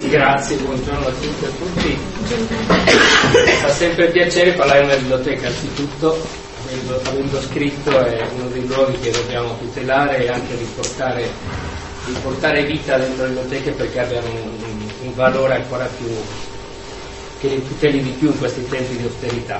Grazie, buongiorno a tutti e a tutti. Fa sempre piacere parlare nella biblioteca, anzitutto, avendo scritto è uno dei luoghi che dobbiamo tutelare e anche riportare vita dentro le biblioteche perché abbiano un valore ancora più, che li tuteli di più in questi tempi di austerità.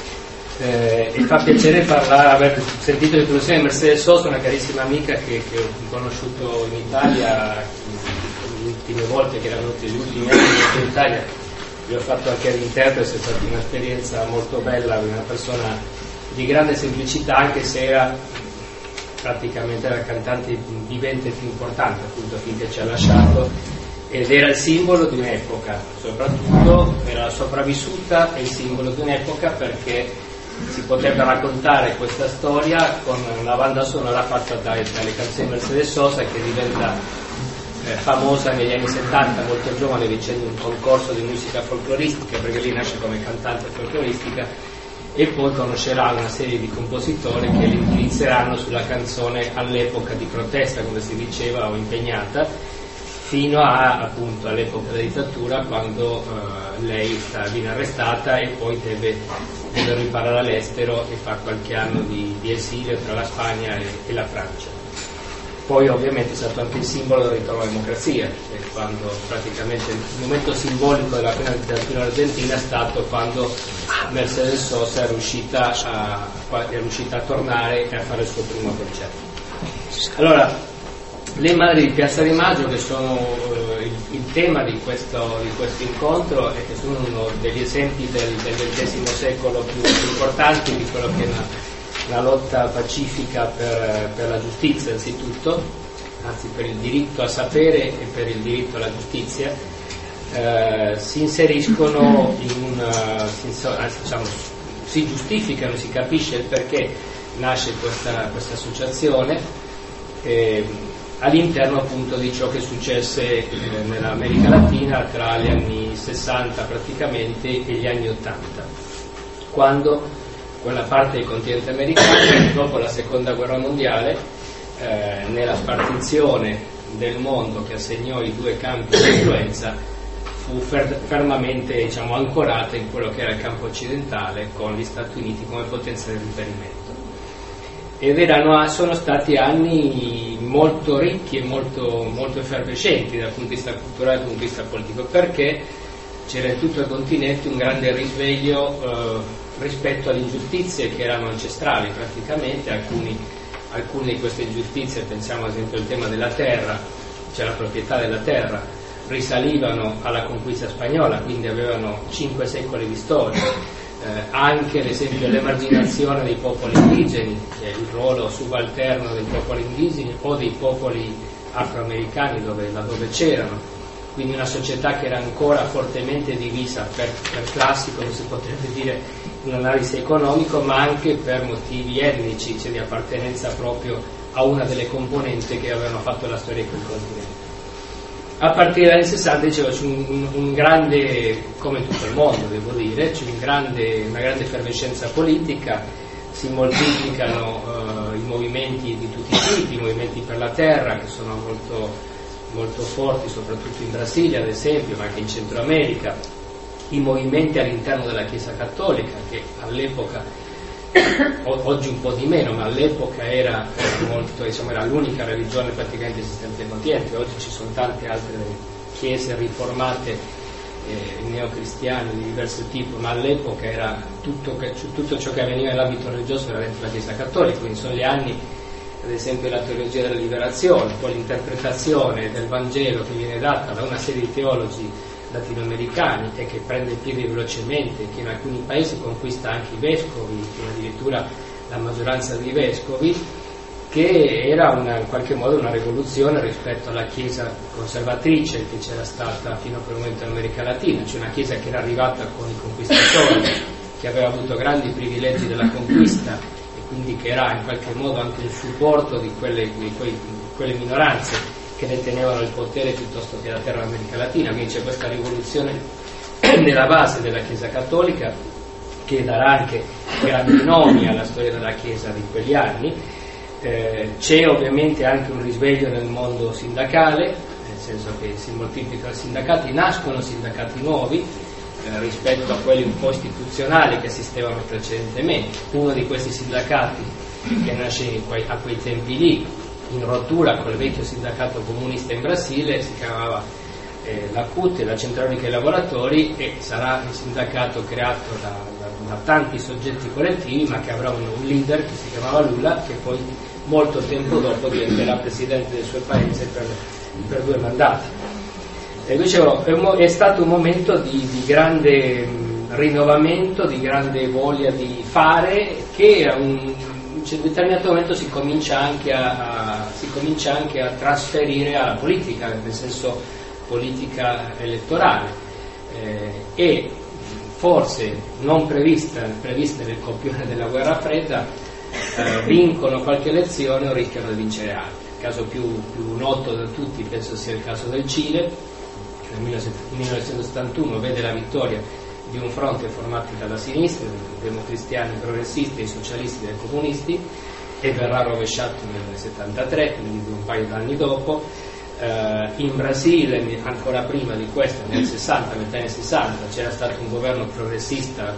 E fa piacere aver sentito l'introduzione di Mercedes Sosa, una carissima amica che ho conosciuto in Italia le ultime volte che erano venuti, gli ultimi anni in Italia. Io ho fatto anche l'interprete, è stata un'esperienza molto bella, una persona di grande semplicità, anche se era praticamente la cantante vivente più importante, appunto, finché ci ha lasciato, ed era il simbolo di un'epoca, soprattutto era la sopravvissuta e il simbolo di un'epoca perché si poteva raccontare questa storia con una banda sonora fatta dalle canzoni di Mercedes Sosa, che diventa famosa negli anni 70, molto giovane, vincendo un concorso di musica folcloristica, perché lì nasce come cantante folcloristica, e poi conoscerà una serie di compositori che li utilizzeranno sulla canzone all'epoca di protesta, come si diceva, o impegnata, fino appunto all'epoca della dittatura, quando lei viene arrestata e poi deve riparare all'estero e fa qualche anno di esilio tra la Spagna e la Francia. Poi ovviamente è stato anche il simbolo del ritorno alla democrazia, quando praticamente il momento simbolico della prima dittatura argentina è stato quando Mercedes Sosa è riuscita a tornare e a fare il suo primo concerto. Allora, le madri di Piazza di Maggio, che sono il tema di questo incontro e che sono uno degli esempi del XX secolo più importanti di quello che è una lotta pacifica per la giustizia, anzitutto, anzi per il diritto a sapere e per il diritto alla giustizia, si inseriscono si giustificano, si capisce il perché nasce questa associazione all'interno appunto di ciò che successe nell'America Latina tra gli anni 60 praticamente e gli anni 80, quando quella parte del continente americano, dopo la seconda guerra mondiale, nella spartizione del mondo che assegnò i due campi di influenza, fu fermamente ancorata in quello che era il campo occidentale, con gli Stati Uniti come potenza di riferimento. Ed sono stati anni molto ricchi e molto, molto effervescenti dal punto di vista culturale e dal punto di vista politico, perché c'era in tutto il continente un grande risveglio rispetto alle ingiustizie che erano ancestrali praticamente. Alcune di queste ingiustizie, pensiamo ad esempio al tema della terra, cioè la proprietà della terra, risalivano alla conquista spagnola, quindi avevano 5 secoli di storia. Anche ad esempio l'emarginazione dei popoli indigeni, il ruolo subalterno dei popoli indigeni o dei popoli afroamericani laddove c'erano, quindi una società che era ancora fortemente divisa per classi, come si potrebbe dire in un'analisi economico, ma anche per motivi etnici, cioè di appartenenza proprio a una delle componenti che avevano fatto la storia di quel continente. A partire dagli anni 60 c'è un grande, come in tutto il mondo devo dire, c'è una grande effervescenza politica, si moltiplicano i movimenti di tutti i tipi, i movimenti per la terra, che sono molto, molto forti, soprattutto in Brasile ad esempio, ma anche in Centro America, i movimenti all'interno della Chiesa Cattolica, che all'epoca, oggi un po' di meno, ma all'epoca era molto, era l'unica religione praticamente esistente nel continente. Oggi ci sono tante altre chiese riformate, neocristiane di diverso tipo, ma all'epoca era tutto ciò che avveniva nell'ambito religioso era dentro la Chiesa Cattolica. Quindi sono gli anni, ad esempio, della teologia della liberazione, poi l'interpretazione del Vangelo che viene data da una serie di teologi latinoamericani e che prende piede velocemente, che in alcuni paesi conquista anche i vescovi, addirittura la maggioranza dei vescovi, che era in qualche modo una rivoluzione rispetto alla Chiesa conservatrice che c'era stata fino a quel momento in America Latina, cioè una Chiesa che era arrivata con i conquistatori, che aveva avuto grandi privilegi della conquista e quindi che era in qualche modo anche il supporto di quelle minoranze che detenevano il potere piuttosto che la terra dell'America Latina. Quindi c'è questa rivoluzione nella base della Chiesa Cattolica che darà anche grandi nomi alla storia della Chiesa di quegli anni. C'è ovviamente anche un risveglio nel mondo sindacale, senso che si moltiplicano i sindacati, nascono sindacati nuovi rispetto a quelli un po' istituzionali che esistevano precedentemente. Uno di questi sindacati che nasce a quei tempi lì, in rottura col vecchio sindacato comunista in Brasile, si chiamava la CUT, la Centrale Unica dei Lavoratori, e sarà un sindacato creato da tanti soggetti collettivi, ma che avrà un leader che si chiamava Lula, che poi molto tempo dopo diventerà presidente del suo paese per 2 mandati. E dicevo, è stato un momento di grande rinnovamento, di grande voglia di fare, che a un determinato momento si comincia anche a trasferire alla politica, nel senso politica elettorale, e forse non previste nel copione della guerra fredda, vincono qualche elezione o rischiano di vincere altre. Il caso più noto da tutti penso sia il caso del Cile, che nel 1971 vede la vittoria di un fronte formato dalla sinistra, dei democristiani progressisti, dei socialisti e dei comunisti, e verrà rovesciato nel 1973, quindi un paio d'anni dopo. In Brasile, ancora prima di questo, nel 60, metà anni 60, c'era stato un governo progressista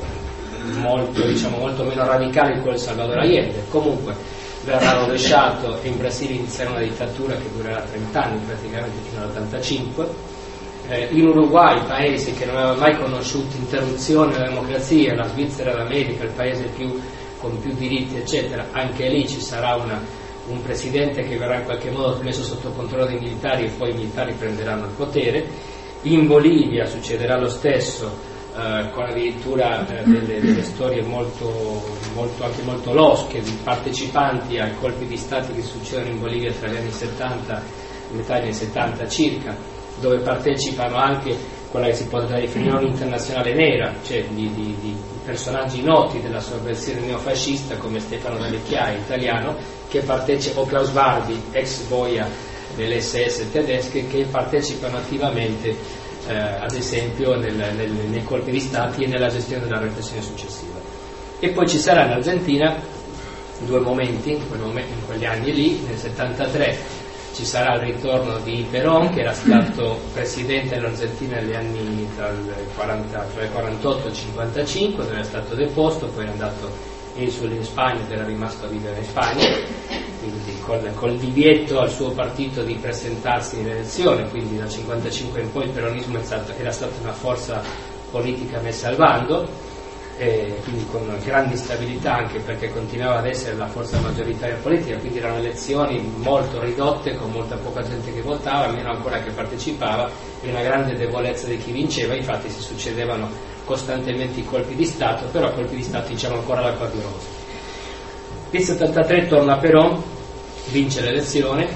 molto meno radicale di quello di Salvador Allende. Comunque verrà rovesciato, e in Brasile inizierà una dittatura che durerà 30 anni, praticamente fino all'85. In Uruguay, paese che non aveva mai conosciuto interruzione della democrazia, la Svizzera d'America, il paese con più diritti eccetera, anche lì ci sarà un presidente che verrà in qualche modo messo sotto controllo dei militari, e poi i militari prenderanno il potere. In Bolivia succederà lo stesso, con addirittura delle storie anche molto losche di partecipanti ai colpi di Stato che succedono in Bolivia tra gli anni 70, metà degli anni 70 circa, dove partecipano anche quella che si può definire un'internazionale nera, cioè di personaggi noti della sovversione neofascista come Stefano D'Ale Chiaia, italiano, che partecipa, o Klaus Barbie, ex boia delle SS tedesche, che partecipano attivamente ad esempio nei colpi di Stato e nella gestione della repressione successiva. E poi ci sarà in Argentina 2 momenti in quegli anni lì. Nel 73 ci sarà il ritorno di Perón, che era stato presidente dell'Argentina negli anni tra il 48 e il 55, dove era stato deposto, poi era andato esule in Spagna ed era rimasto a vivere in Spagna, quindi col divieto al suo partito di presentarsi in elezione. Quindi dal 55 in poi il peronismo era stata una forza politica messa al bando, quindi con grande instabilità, anche perché continuava ad essere la forza maggioritaria politica, quindi erano elezioni molto ridotte, con molta poca gente che votava, meno ancora che partecipava, e una grande debolezza di chi vinceva. Infatti si succedevano costantemente i colpi di Stato, però colpi di Stato diciamo ancora l'acqua di rose. Il 73 torna Perón, vincono le elezioni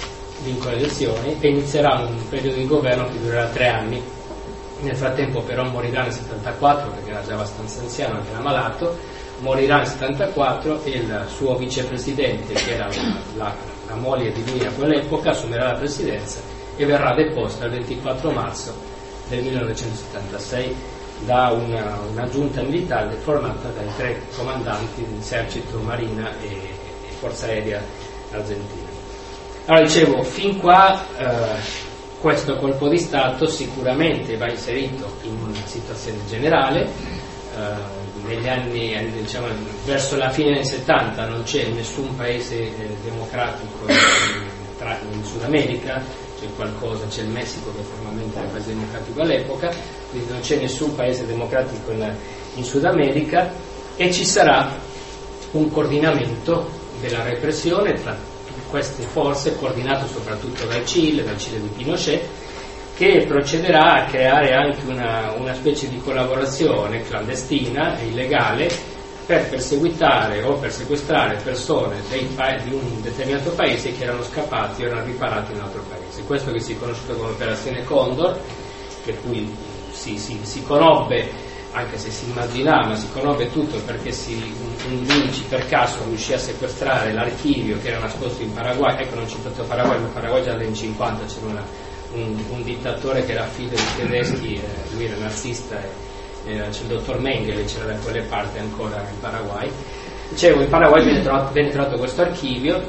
e inizierà un periodo di governo che durerà 3 anni. Nel frattempo Perón morirà nel 74, perché era già abbastanza anziano, anche era malato, morirà nel 74, e il suo vicepresidente, che era la moglie di lui a quell'epoca, assumerà la presidenza e verrà deposta il 24 marzo del 1976 da una giunta militare formata dai 3 comandanti di esercito, marina e forza aerea argentina. Allora dicevo, fin qua questo colpo di Stato sicuramente va inserito in una situazione generale. Negli anni diciamo, verso la fine del 70 non c'è nessun paese democratico in Sud America, c'è il Messico, che formalmente era un paese democratico all'epoca, quindi non c'è nessun paese democratico in Sud America, e ci sarà un coordinamento della repressione tra queste forze, coordinato soprattutto dal Cile di Pinochet, che procederà a creare anche una specie di collaborazione clandestina e illegale per perseguitare o per sequestrare persone di un determinato paese che erano scappati o erano riparati in un altro paese. Questo che si è conosciuto come Operazione Condor, per cui si conobbe, anche se si immaginava, ma si conobbe tutto perché un giudice per caso riuscì a sequestrare l'archivio che era nascosto in Paraguay. Ecco, non citato Paraguay, ma Paraguay già negli anni 50 c'era un dittatore che era figlio di tedeschi, lui era nazista, c'è il dottor Mengele, c'era da quelle parti ancora in Paraguay. Dicevo, in Paraguay venne trovato questo archivio,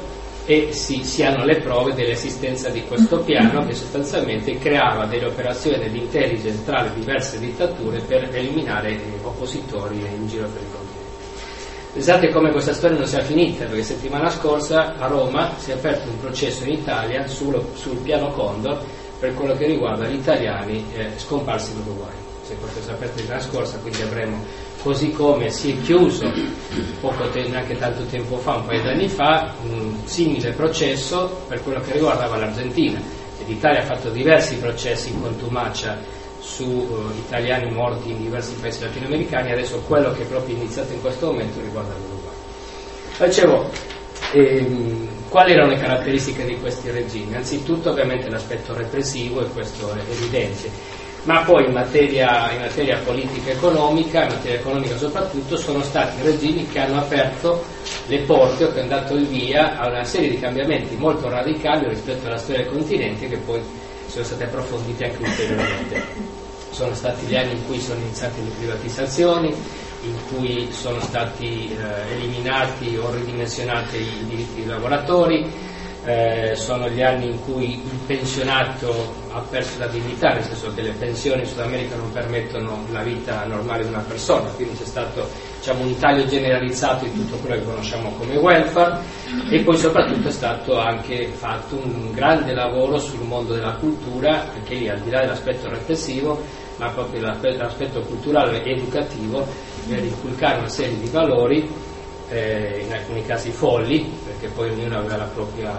e si hanno le prove dell'esistenza di questo piano che sostanzialmente creava delle operazioni di intelligence tra le diverse dittature per eliminare oppositori in giro per il continente. Pensate come questa storia non sia finita, perché settimana scorsa a Roma si è aperto un processo in Italia sul piano Condor per quello che riguarda gli italiani scomparsi in Uruguay. Se questo si è aperto settimana scorsa, quindi avremo, così come si è chiuso neanche tanto tempo fa, un paio di anni fa, un simile processo per quello che riguardava l'Argentina. L'Italia ha fatto diversi processi in contumacia su italiani morti in diversi paesi latinoamericani, adesso quello che è proprio iniziato in questo momento riguarda l'Uruguay. Dicevo, quali erano le caratteristiche di questi regimi? Anzitutto ovviamente l'aspetto repressivo, e questo è evidente, ma poi in materia politica e economica, in materia economica soprattutto, sono stati regimi che hanno aperto le porte o che hanno dato il via a una serie di cambiamenti molto radicali rispetto alla storia del continente, che poi sono state approfondite anche ulteriormente. Sono stati gli anni in cui sono iniziate le privatizzazioni, in cui sono stati eliminati o ridimensionati i diritti dei lavoratori, sono gli anni in cui il pensionato ha perso la dignità, nel senso che le pensioni in Sud America non permettono la vita normale di una persona, quindi c'è stato, diciamo, un taglio generalizzato di tutto quello che conosciamo come welfare, e poi soprattutto è stato anche fatto un grande lavoro sul mondo della cultura, anche lì al di là dell'aspetto repressivo, ma proprio l'aspetto culturale e educativo, per inculcare una serie di valori, in alcuni casi folli, perché poi ognuno aveva la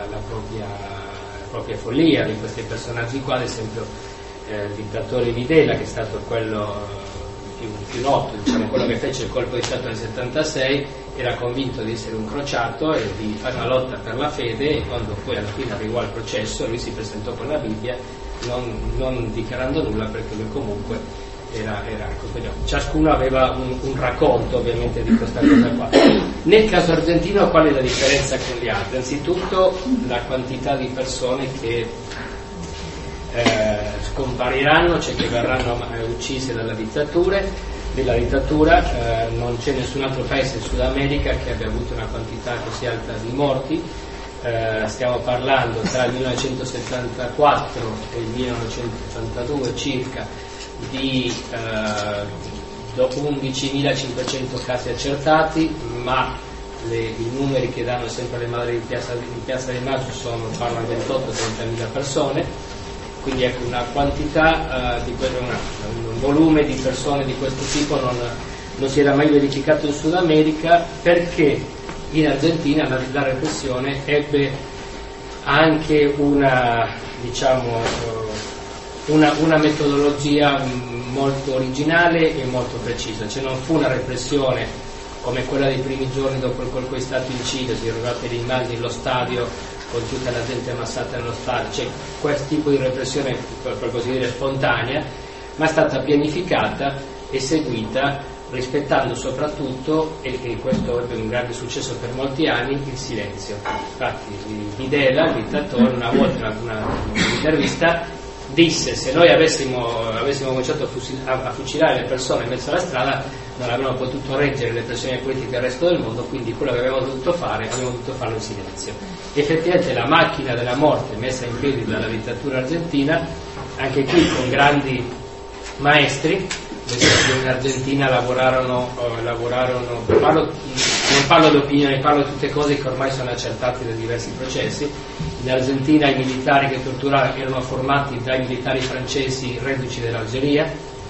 propria follia di questi personaggi qua. Ad esempio il dittatore Videla, che è stato quello più noto, diciamo, quello che fece il colpo di Stato nel 76, era convinto di essere un crociato e di fare una lotta per la fede, e quando poi alla fine arrivò al processo lui si presentò con la Bibbia non dichiarando nulla, perché lui comunque era ciascuno aveva un racconto ovviamente di questa cosa qua. Nel caso argentino qual è la differenza con gli altri? Anzitutto la quantità di persone che scompariranno, cioè che verranno uccise dalla dittatura. Non c'è nessun altro paese in Sud America che abbia avuto una quantità così alta di morti. Stiamo parlando tra il 1974 e il 1982 circa di 11.500 casi accertati, ma i numeri che danno sempre le madri in Piazza di Maggio parlano di 28-30.000 persone, quindi ecco, una quantità un volume di persone di questo tipo non si era mai verificato in Sud America, perché in Argentina la repressione ebbe anche una metodologia molto originale e molto precisa, cioè non fu una repressione come quella dei primi giorni dopo il colpo di Stato in Cile. Si ricordate le immagini dello stadio con tutta la gente ammassata nello stadio, cioè questo tipo di repressione, per così dire, spontanea, ma è stata pianificata e seguita rispettando soprattutto, e questo ebbe un grande successo per molti anni, il silenzio. Infatti Videla, il dittatore, una volta in un'intervista disse: se noi avessimo cominciato a fucilare le persone in mezzo alla strada non avremmo potuto reggere le pressioni politiche del resto del mondo, quindi quello che abbiamo dovuto farlo in silenzio. Effettivamente la macchina della morte messa in piedi dalla dittatura argentina, anche qui con grandi maestri, in Argentina lavorarono, non parlo di opinioni, parlo di tutte cose che ormai sono accertate da diversi processi. In Argentina i militari che torturavano erano formati dai militari francesi reduci dell'Algeria,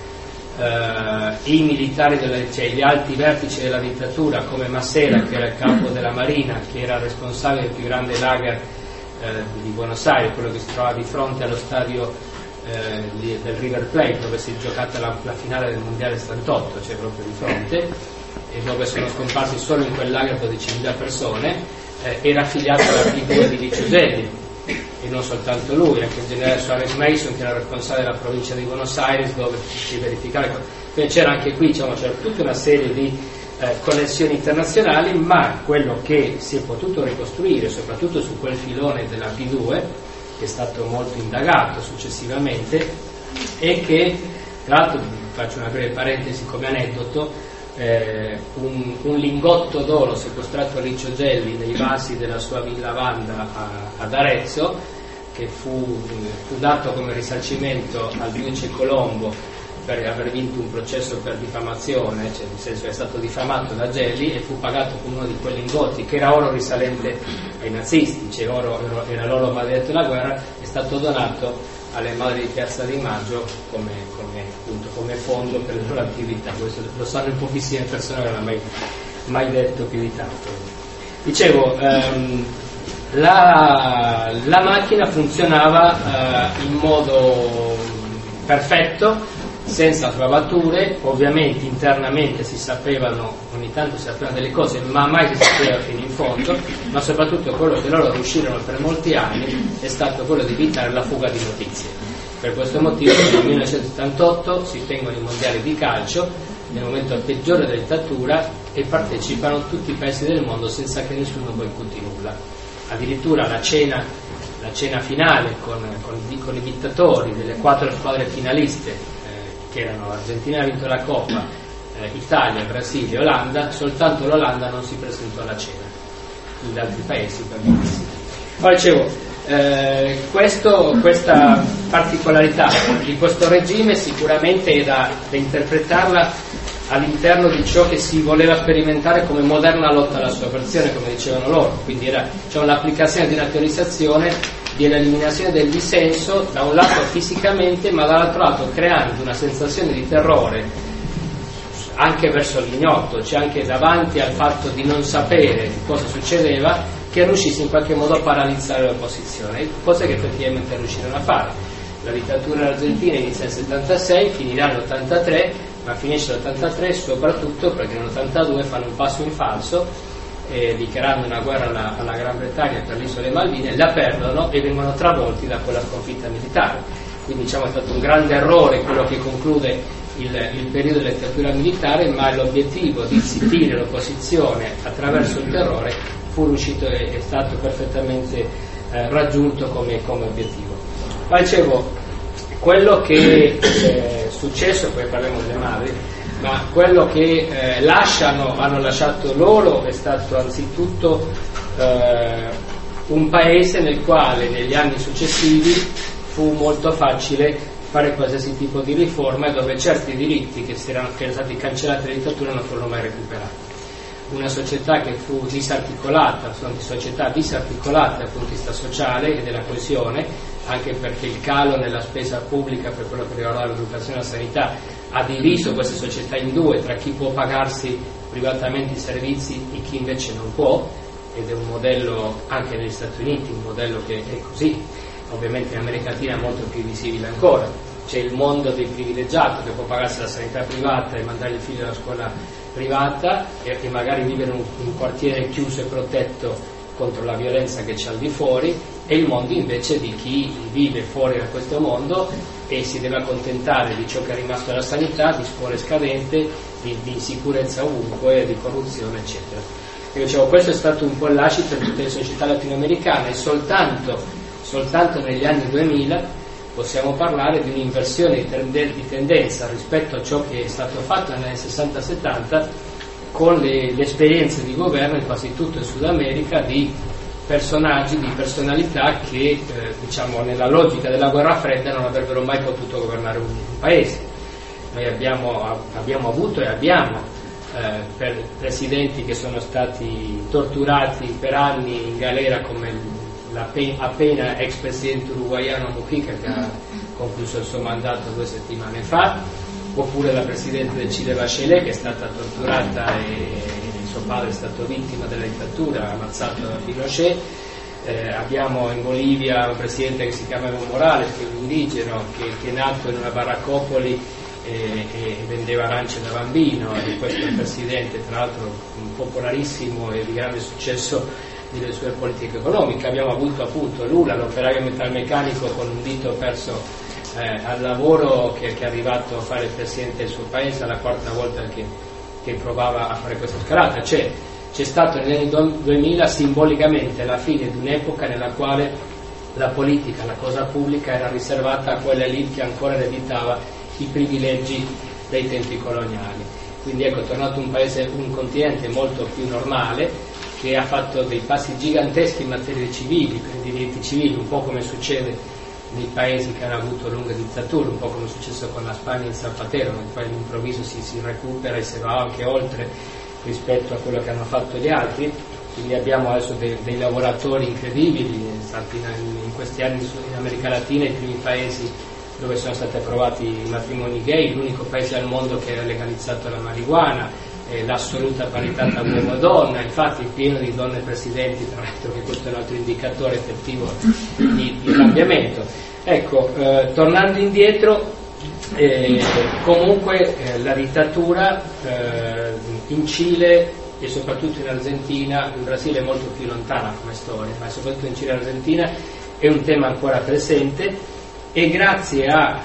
i militari gli alti vertici della dittatura come Massera, che era il capo della Marina, che era responsabile del più grande lager di Buenos Aires, quello che si trova di fronte allo stadio del River Plate, dove si è giocata la finale del mondiale 78, cioè proprio di fronte, e dove sono scomparsi solo in quel lager 12.000 persone. Era affiliato alla P2 di Licciuselli, e non soltanto lui, anche il generale Suarez Mason, che era responsabile della provincia di Buenos Aires, dove si verificava. Quindi c'era anche qui, c'era tutta una serie di connessioni internazionali, ma quello che si è potuto ricostruire, soprattutto su quel filone della P2, che è stato molto indagato successivamente, e che, tra l'altro, faccio una breve parentesi come aneddoto, un lingotto d'oro sequestrato a Licio Gelli nei vasi della sua villa Wanda ad Arezzo, che fu dato come risarcimento al giudice Colombo per aver vinto un processo per diffamazione, cioè nel senso è stato diffamato da Gelli, e fu pagato con uno di quei lingotti che era oro risalente ai nazisti, cioè era l'oro maledetto della guerra, è stato donato alle madri di Piazza di Maggio come fondo per le loro attività. Questo lo sanno in pochissime persone, non l'hanno mai detto più di tanto. Dicevo, la macchina funzionava in modo perfetto, senza travature. Ovviamente internamente ogni tanto si sapevano delle cose, ma mai si sapeva fino in fondo. Ma soprattutto quello che loro riuscirono per molti anni è stato quello di evitare la fuga di notizie. Per questo motivo nel 1978 si tengono i mondiali di calcio nel momento peggiore della dittatura e partecipano tutti i paesi del mondo senza che nessuno boicotti nulla. Addirittura la cena finale con i dittatori delle 4 squadre finaliste, che erano Argentina ha vinto la Coppa, Italia, Brasile e Olanda, soltanto l'Olanda non si presentò alla cena, gli altri paesi per benissimo. Poi dicevo, questa particolarità di questo regime sicuramente è da interpretarla all'interno di ciò che si voleva sperimentare come moderna lotta alla sovversione, come dicevano loro. Quindi c'è un'applicazione di una teorizzazione di un'eliminazione del dissenso, da un lato fisicamente, ma dall'altro lato creando una sensazione di terrore anche verso l'ignoto, cioè anche davanti al fatto di non sapere cosa succedeva, che riuscisse in qualche modo a paralizzare l'opposizione, cose che effettivamente riuscirono a fare. La dittatura argentina inizia nel 76, finirà nell'83, ma finisce nell'83 soprattutto perché nell'82 fanno un passo in falso, dichiarando una guerra alla Gran Bretagna per le isole Malvine, la perdono e vengono travolti da quella sconfitta militare. Quindi diciamo è stato un grande errore quello che conclude il periodo della dittatura militare, ma l'obiettivo di zittire l'opposizione attraverso il terrore fu riuscito e è stato perfettamente raggiunto come obiettivo. Ma dicevo, quello che è successo, poi parliamo delle madri, ma quello che hanno lasciato loro è stato anzitutto un paese nel quale negli anni successivi fu molto facile fare qualsiasi tipo di riforma e dove certi diritti che erano stati cancellati dalla dittatura non furono mai recuperati. Una società che fu disarticolata, sono società disarticolate dal punto di vista sociale e della coesione, anche perché il calo nella spesa pubblica per quello che riguarda l'educazione e la sanità ha diviso queste società in due, tra chi può pagarsi privatamente i servizi e chi invece non può, ed è un modello anche negli Stati Uniti, un modello che è così. Ovviamente in America Latina è molto più visibile ancora. C'è il mondo dei privilegiati che può pagarsi la sanità privata e mandare il figlio alla scuola privata e magari vivere in un quartiere chiuso e protetto contro la violenza che c'è al di fuori, e il mondo invece di chi vive fuori da questo mondo e si deve accontentare di ciò che è rimasto dalla sanità, di scuole scadente, di insicurezza ovunque, di corruzione eccetera. Io dicevo, questo è stato un po' il lascito di tutte le società latinoamericane, e soltanto negli anni 2000 possiamo parlare di un'inversione di tendenza rispetto a ciò che è stato fatto negli anni 60-70 con le esperienze di governo in quasi tutto il Sud America di personaggi, di personalità che diciamo nella logica della guerra fredda non avrebbero mai potuto governare un paese. Noi abbiamo avuto e abbiamo per presidenti che sono stati torturati per anni in galera, come appena ex presidente uruguaiano Mujica, che ha concluso il suo mandato 2 settimane fa, oppure la presidente del Cile Bachelet, che è stata torturata e il suo padre è stato vittima della dittatura, ammazzato da Pinochet. Abbiamo in Bolivia un presidente che si chiama Evo Morales, che è un indigeno che è nato in una baraccopoli e vendeva arance da bambino, e questo è il presidente, tra l'altro popolarissimo e di grande successo delle sue politiche economiche. Abbiamo avuto appunto Lula, l'operaio metalmeccanico con un dito perso al lavoro, che è arrivato a fare il presidente del suo paese, alla 4ª volta che provava a fare questa scalata. C'è stato negli anni 2000 simbolicamente la fine di un'epoca nella quale la politica, la cosa pubblica era riservata a quella elite che ancora ereditava i privilegi dei tempi coloniali. quindi ecco, è tornato un continente molto più normale, che ha fatto dei passi giganteschi in materia civili, di diritti civili, un po' come succede nei paesi che hanno avuto lunghe dittature, un po' come è successo con la Spagna in Zapatero, ma poi all'improvviso si recupera e si va anche oltre rispetto a quello che hanno fatto gli altri. Quindi abbiamo adesso dei lavoratori incredibili, stati in questi anni in America Latina, i primi paesi dove sono stati approvati i matrimoni gay, l'unico paese al mondo che ha legalizzato la marijuana, l'assoluta parità tra uomo e donna, infatti pieno di donne presidenti, tra l'altro, che questo è un altro indicatore effettivo di cambiamento. Ecco, tornando indietro, comunque la dittatura in Cile e soprattutto in Argentina, in Brasile è molto più lontana come storia, ma soprattutto in Cile e Argentina è un tema ancora presente, e grazie a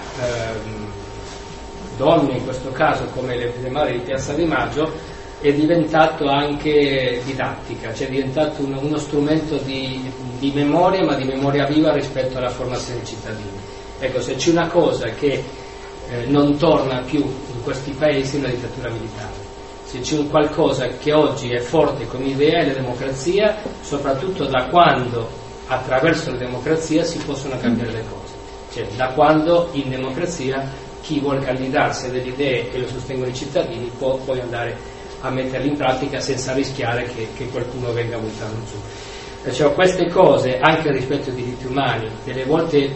donne in questo caso come le madri di Piazza di Maggio è diventato anche didattica, cioè è diventato uno strumento di memoria, ma di memoria viva rispetto alla formazione dei cittadini. Ecco, se c'è una cosa che non torna più in questi paesi è una dittatura militare, se c'è un qualcosa che oggi è forte come idea è la democrazia, soprattutto da quando attraverso la democrazia si possono cambiare le cose, cioè da quando in democrazia chi vuole candidarsi a delle idee che lo sostengono i cittadini può poi andare a metterle in pratica senza rischiare che qualcuno venga buttato giù. Perciò queste cose, anche rispetto ai diritti umani, delle volte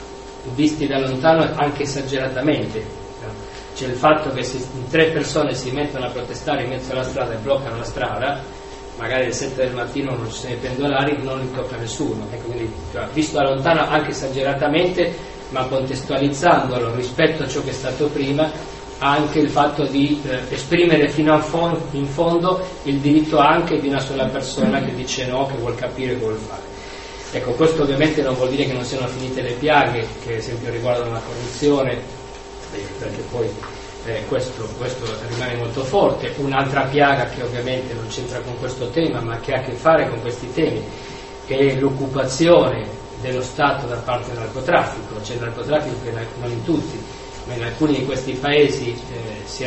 visti da lontano anche esageratamente, c'è il fatto che se 3 persone si mettono a protestare in mezzo alla strada e bloccano la strada, magari alle 7 del mattino non ci sono i pendolari, non li tocca nessuno, ecco, quindi visto da lontano anche esageratamente, ma contestualizzandolo rispetto a ciò che è stato prima, anche il fatto di esprimere fino in fondo il diritto anche di una sola persona che dice no, che vuol capire, che vuol fare. Ecco, questo ovviamente non vuol dire che non siano finite le piaghe, che ad esempio riguardano la corruzione, perché poi questo rimane molto forte. Un'altra piaga che ovviamente non c'entra con questo tema, ma che ha a che fare con questi temi, è l'occupazione dello Stato da parte del narcotraffico. C'è il narcotraffico che non in tutti, ma in alcuni di questi paesi si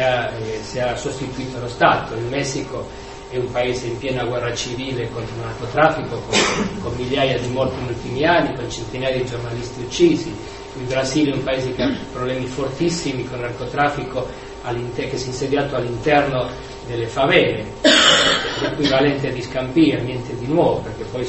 è sostituito lo Stato. Il Messico è un paese in piena guerra civile contro il narcotraffico, con migliaia di morti negli ultimi anni, con centinaia di giornalisti uccisi. Il Brasile è un paese che ha problemi fortissimi con il narcotraffico che si è insediato all'interno delle favele, l'equivalente di Scampia, niente di nuovo, perché poi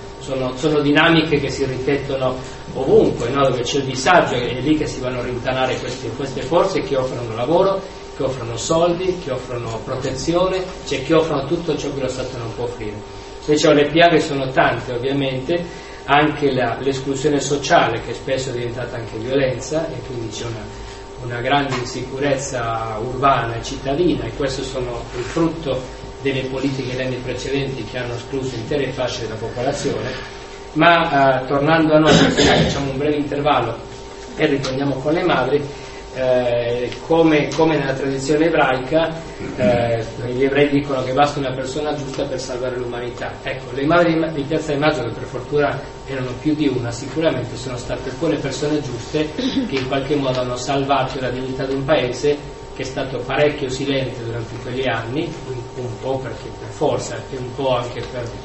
sono dinamiche che si ripetono ovunque, no? Dove c'è il disagio è lì che si vanno a rintanare queste forze che offrono lavoro, che offrono soldi, che offrono protezione, cioè che offrono tutto ciò che lo Stato non può offrire. Invece le piaghe sono tante, ovviamente, anche l'esclusione sociale, che spesso è diventata anche violenza, e quindi c'è una grande insicurezza urbana e cittadina, e questo sono il frutto delle politiche degli anni precedenti che hanno escluso intere fasce della popolazione. Ma tornando a noi, facciamo un breve intervallo e ritorniamo con le madri. Come nella tradizione ebraica, gli ebrei dicono che basta una persona giusta per salvare l'umanità. Ecco, le madri di Piazza di Maggio, che per fortuna erano più di una, sicuramente sono state quelle persone giuste che in qualche modo hanno salvato la dignità di un paese che è stato parecchio silente durante quegli anni, un po' perché per forza e un po' anche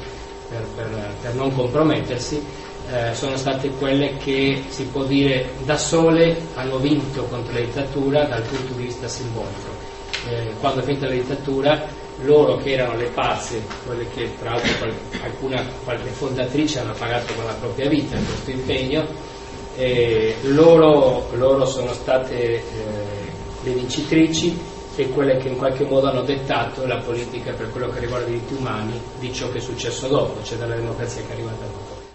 per non compromettersi. Sono state quelle che, si può dire, da sole hanno vinto contro la dittatura dal punto di vista simbolico. Quando ha vinto la dittatura, loro che erano le pazze, quelle che tra l'altro qualche fondatrice hanno pagato con la propria vita questo impegno, loro sono state le vincitrici e quelle che in qualche modo hanno dettato la politica per quello che riguarda i diritti umani di ciò che è successo dopo, cioè dalla democrazia che è arrivata dopo.